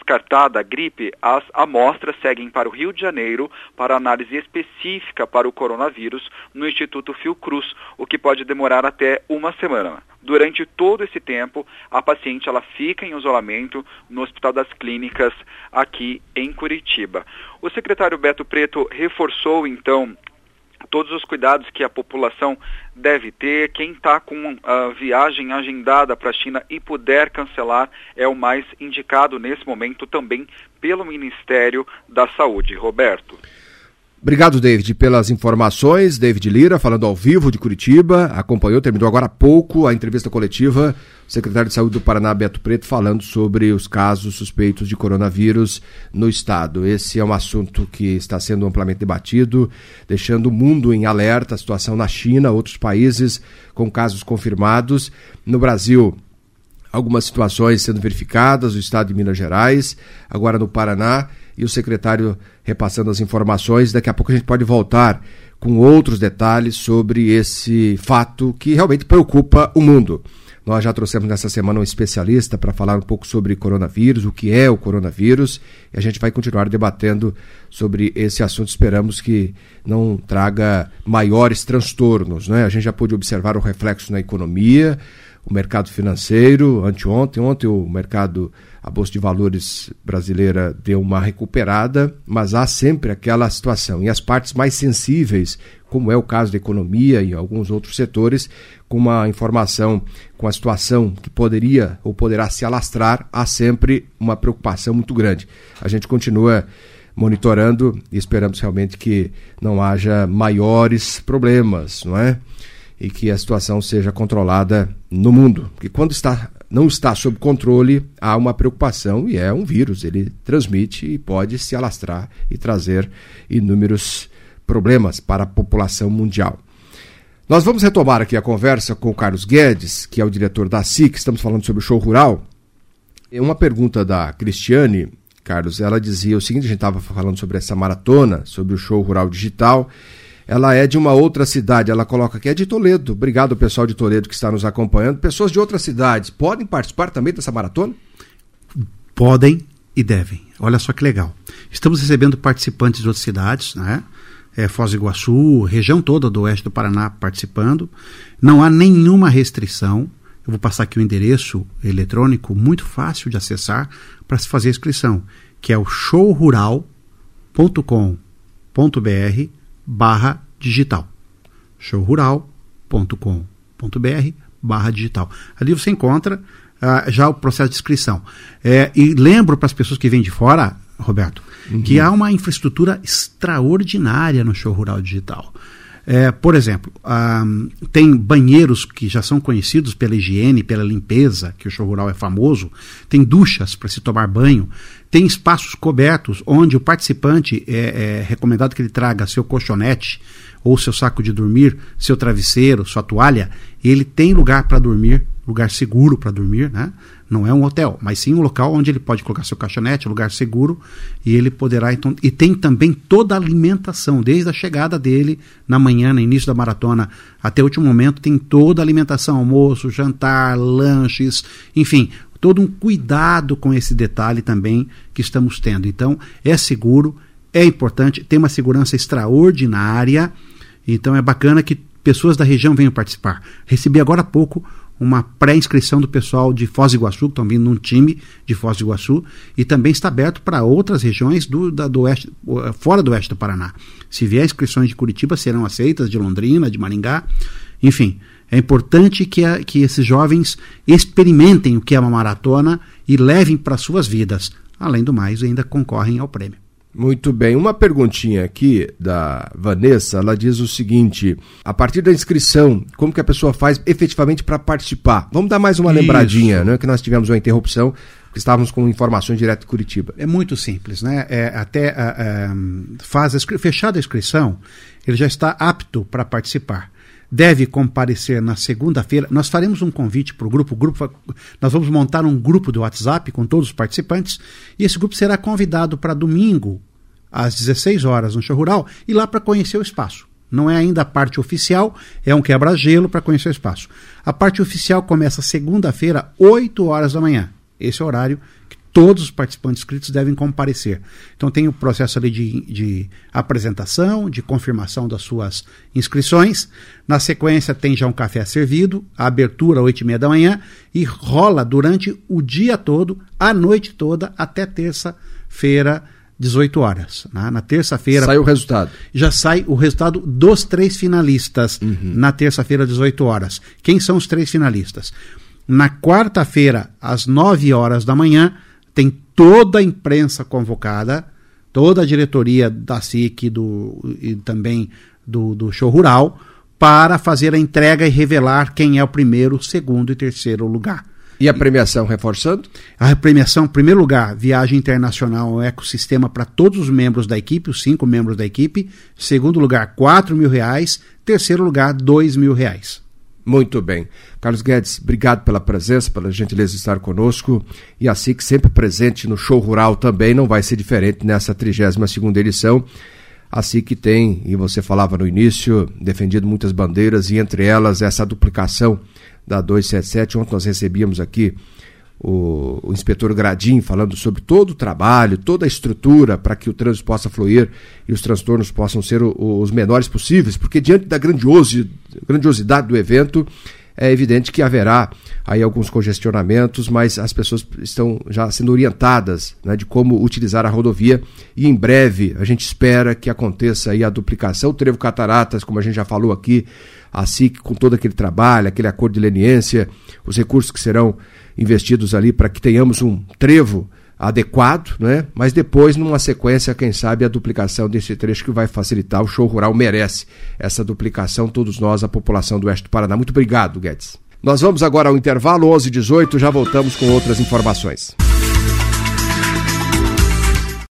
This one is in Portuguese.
descartada a gripe, as amostras seguem para o Rio de Janeiro para análise específica para o coronavírus no Instituto Fiocruz, o que pode demorar até uma semana. Durante todo esse tempo, a paciente ela fica em isolamento no Hospital das Clínicas aqui em Curitiba. O secretário Beto Preto reforçou, então, todos os cuidados que a população deve ter. Quem está com a viagem agendada para a China e puder cancelar é o mais indicado nesse momento também pelo Ministério da Saúde. Roberto. Obrigado, David, pelas informações. David Lira, falando ao vivo de Curitiba, acompanhou, terminou agora há pouco a entrevista coletiva, o secretário de Saúde do Paraná, Beto Preto, falando sobre os casos suspeitos de coronavírus no estado. Esse é um assunto que está sendo amplamente debatido, deixando o mundo em alerta, a situação na China, outros países com casos confirmados. No Brasil, algumas situações sendo verificadas, o estado de Minas Gerais, agora no Paraná, e o secretário repassando as informações. Daqui a pouco a gente pode voltar com outros detalhes sobre esse fato que realmente preocupa o mundo. Nós já trouxemos nessa semana um especialista para falar um pouco sobre coronavírus, o que é o coronavírus, e a gente vai continuar debatendo sobre esse assunto. Esperamos que não traga maiores transtornos, né? A gente já pôde observar o reflexo na economia, o mercado financeiro. Ontem o mercado, a Bolsa de Valores brasileira deu uma recuperada, mas há sempre aquela situação. E as partes mais sensíveis, como é o caso da economia e alguns outros setores, com uma informação, com a situação que poderia ou poderá se alastrar, há sempre uma preocupação muito grande. A gente continua monitorando e esperamos realmente que não haja maiores problemas, não é? E que a situação seja controlada no mundo. Porque quando não está sob controle, há uma preocupação, e é um vírus, ele transmite e pode se alastrar e trazer inúmeros problemas para a população mundial. Nós vamos retomar aqui a conversa com o Carlos Guedes, que é o diretor da SIC. Estamos falando sobre o show rural. Uma pergunta da Cristiane, Carlos, ela dizia o seguinte: a gente estava falando sobre essa maratona, sobre o show rural digital. Ela é de uma outra cidade, ela coloca que é de Toledo. Obrigado, pessoal de Toledo que está nos acompanhando. Pessoas de outras cidades podem participar também dessa maratona? Podem e devem. Olha só que legal. Estamos recebendo participantes de outras cidades, né? Foz do Iguaçu, região toda do oeste do Paraná participando. Não há nenhuma restrição. Eu vou passar aqui o endereço eletrônico muito fácil de acessar para se fazer a inscrição, que é o showrural.com.br/digital. showrural.com.br/digital. Ali você encontra já o processo de inscrição. E lembro para as pessoas que vêm de fora, Roberto, que há uma infraestrutura extraordinária no show rural digital. Por exemplo, tem banheiros que já são conhecidos pela higiene, pela limpeza, que o show rural é famoso, tem duchas para se tomar banho, tem espaços cobertos onde o participante é recomendado que ele traga seu colchonete ou seu saco de dormir, seu travesseiro, sua toalha. Ele tem lugar para dormir, lugar seguro para dormir, né? Não é um hotel, mas sim um local onde ele pode colocar seu colchonete, lugar seguro, e ele poderá, então, e tem também toda a alimentação, desde a chegada dele na manhã, no início da maratona, até o último momento, tem toda a alimentação, almoço, jantar, lanches, enfim, todo um cuidado com esse detalhe também que estamos tendo. Então, é seguro, é importante, tem uma segurança extraordinária, então é bacana que pessoas da região venham participar. Recebi agora há pouco uma pré-inscrição do pessoal de Foz do Iguaçu, que estão vindo num time de Foz do Iguaçu, e também está aberto para outras regiões do oeste, fora do oeste do Paraná. Se vier inscrições de Curitiba, serão aceitas, de Londrina, de Maringá, enfim. É importante que esses jovens experimentem o que é uma maratona e levem para suas vidas. Além do mais, ainda concorrem ao prêmio. Muito bem, uma perguntinha aqui da Vanessa, ela diz o seguinte: a partir da inscrição, como que a pessoa faz efetivamente para participar? Vamos dar mais uma lembradinha, né, que nós tivemos uma interrupção, porque estávamos com informações direto de Curitiba. É muito simples, né? Fechada a inscrição, ele já está apto para participar. Deve comparecer na segunda-feira. Nós faremos um convite para o grupo. Nós vamos montar um grupo do WhatsApp com todos os participantes, e esse grupo será convidado para domingo, às 16 horas, no show rural, e lá para conhecer o espaço. Não é ainda a parte oficial, é um quebra-gelo para conhecer o espaço. A parte oficial começa segunda-feira, 8 horas da manhã. Esse é o horário que todos os participantes inscritos devem comparecer. Então tem o processo ali de apresentação, de confirmação das suas inscrições. Na sequência tem já um café servido, a abertura às 8h30 da manhã e rola durante o dia todo, a noite toda, até terça-feira, 18 horas. Na terça-feira... Sai o resultado. Já sai o resultado dos 3 finalistas na terça-feira, 18 horas. Quem são os 3 finalistas? Na quarta-feira, às 9 horas da manhã, tem toda a imprensa convocada, toda a diretoria da SIC e também do Show Rural, para fazer a entrega e revelar quem é o primeiro, segundo e terceiro lugar. E a premiação, reforçando? A premiação, em primeiro lugar, viagem internacional, um ecossistema para todos os membros da equipe, os 5 membros da equipe. Segundo lugar, R$4.000. Terceiro lugar, R$2.000. Muito bem. Carlos Guedes, obrigado pela presença, pela gentileza de estar conosco. E a SIC sempre presente no Show Rural também, não vai ser diferente nessa 32ª edição. A SIC tem, e você falava no início, defendido muitas bandeiras, e entre elas essa duplicação da 277. Ontem nós recebíamos aqui o inspetor Gradim falando sobre todo o trabalho, toda a estrutura para que o trânsito possa fluir e os transtornos possam ser os menores possíveis, porque diante da grandiosidade do evento, é evidente que haverá aí alguns congestionamentos, mas as pessoas estão já sendo orientadas, né, de como utilizar a rodovia, e em breve a gente espera que aconteça aí a duplicação. O Trevo Cataratas, como a gente já falou aqui, a SIC com todo aquele trabalho, aquele acordo de leniência, os recursos que serão investidos ali para que tenhamos um trevo adequado, né? Mas depois, numa sequência, quem sabe a duplicação desse trecho que vai facilitar. O Show Rural merece essa duplicação, todos nós, a população do Oeste do Paraná. Muito obrigado, Guedes. Nós vamos agora ao intervalo, 11h18, já voltamos com outras informações.